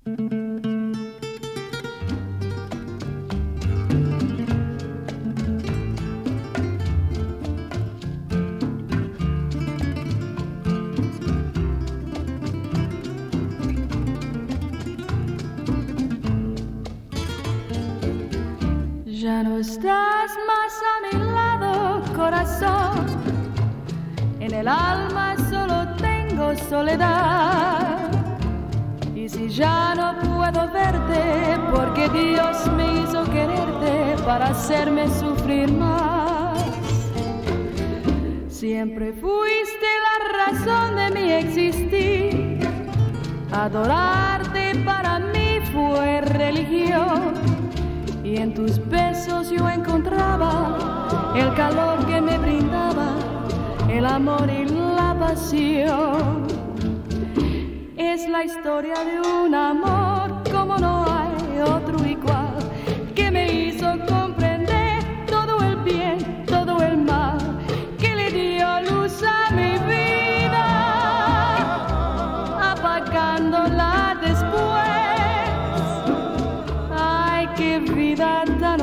Ya no estás más a mi lado, corazón. En el alma solo tengo soledad. Y si ya no puedo verte, porque Dios me hizo quererte para hacerme sufrir más. Siempre fuiste la razón de mi existir. Adorarte para mí fue religión. Y en tus besos yo encontraba el calor que me brindaba, el amor y la pasión. Es la historia de un amor como no hay otro igual, que me hizo comprender todo el bien, todo el mal, que le dio luz a mi vida, apagándola después. Qué vida tan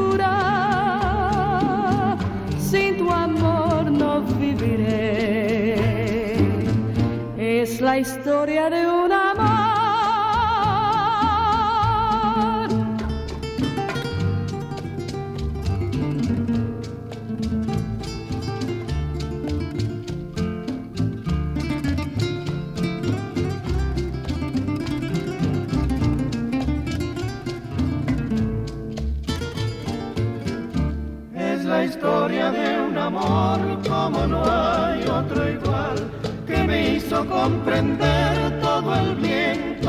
oscura, sin tu amor no viviré. Es la historia de un amor. La historia de un amor como no hay otro igual, que me hizo comprender todo el bien,